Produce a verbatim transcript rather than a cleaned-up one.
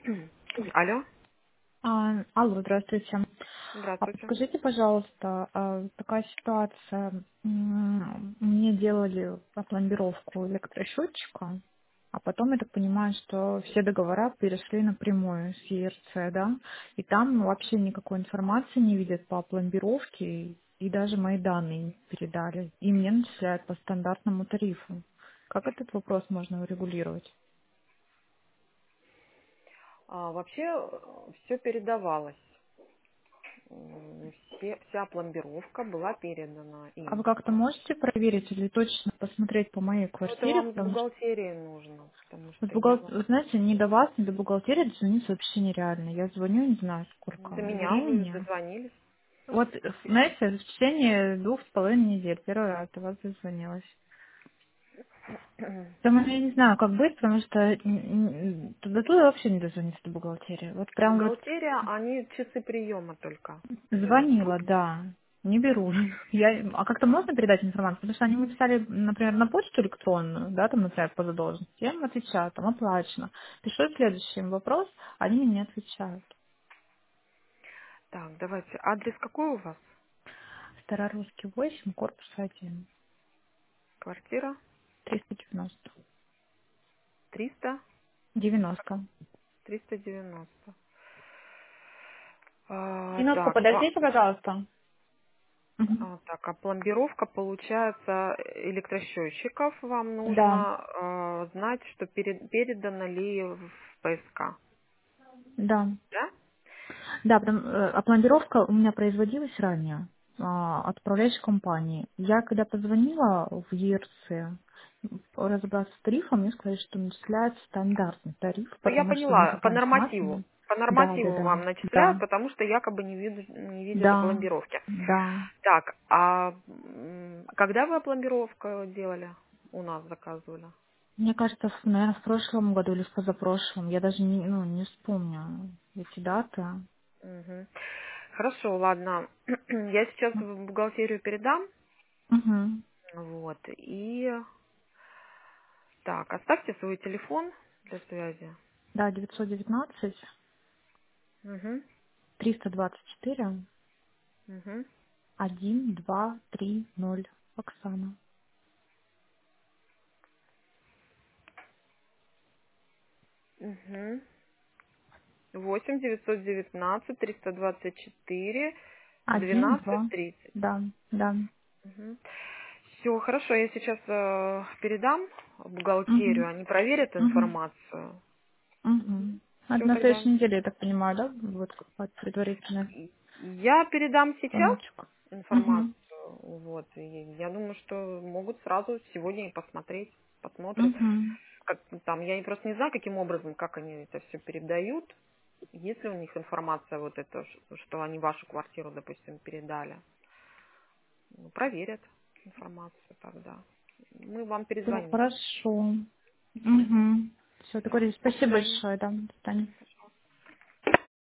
Алло, А, алло, здравствуйте. А здравствуйте. подскажите, пожалуйста, а, такая ситуация. М, Мне делали опломбировку электросчетчика, а потом я так понимаю, что все договора перешли напрямую с E R C, да, и там вообще никакой информации не видят по опломбировке, и даже мои данные не передали. И мне начисляют по стандартному тарифу. Как этот вопрос можно урегулировать? А, вообще все передавалось. М, Все, вся пломбировка была передана А вы им. как-то можете проверить или точно посмотреть по моей Ну, это квартире, вам с потому что бухгалтерии нужно, потому вот что я бухгал- вам... вы знаете, ни до вас, ни до бухгалтерии дозвониться вообще нереально. Я звоню, не знаю, сколько До меня вы времени. дозвонились. Вот, знаете, в течение двух с половиной недель первый раз до вас дозвонилась. Потому я не знаю, как быть, потому что м, м, туда туда вообще не дозвониться до бухгалтерии. Вот прям вот Бухгалтерия, они часы приема только берут. звонила, да, не беру. Я, а как-то можно передать информацию? Потому что они мне писали, например, на почту электронную, да, там, например, по задолженности, я им отвечаю, там, оплачено. Пишу следующий им вопрос, они мне не отвечают. Так, давайте. Адрес какой у вас? Старорусский восемь, корпус один, Квартира триста девяносто. триста, девяносто. триста девяносто. А, Минутку, так, ва- подождите, пожалуйста. Мгм. А, Так, а пломбировка, получается, электросчетчиков вам Да, нужно э, знать, что перед- передано ли в П С К, да. да? Да, потому, э, а пломбировка у меня производилась ранее а, от управляющей компании. Я когда позвонила в E R C разобраться с тарифом, мне сказали, что начисляют стандартный тариф, Ну, я потому что поняла, по никакая информация нормативу. не... По Да, да, нормативу да, вам начисляют, да, потому что якобы не, виду- не видели да, пломбировки. да. Так, а м, когда вы пломбировку делали? У нас заказывали. Мне кажется, в- наверное, в прошлом году или в позапрошлом, я даже не, ну, не вспомню эти даты. Мгм. Хорошо, ладно. Я сейчас в бухгалтерию передам. Угу. Вот. И так, оставьте свой телефон для связи. Да, девятьсот девятнадцать Угу. триста двадцать четыре Угу. один два три ноль. Оксана. Угу. Восемь девятьсот девятнадцать триста двадцать четыре Один, двенадцать два. тридцать. Да, да. Угу. Все, хорошо, я сейчас э, передам в Угу. бухгалтерию, они проверят Угу. информацию. Угу. Это Все на тогда. следующей неделе, я так понимаю, да? Вот какой предварительный Я передам сейчас звоночек. информацию. Угу. Вот. И я думаю, что могут сразу сегодня и посмотреть, посмотрят. Угу. Как там, я просто не знаю, каким образом, как они это все передают. Есть ли у них информация вот это, ш- что они вашу квартиру, допустим, передали? Ну, проверят информацию тогда. Мы вам Все перезвоним. хорошо. Угу. Все, Все. такое. До Спасибо свидания. большое, да. До свидания.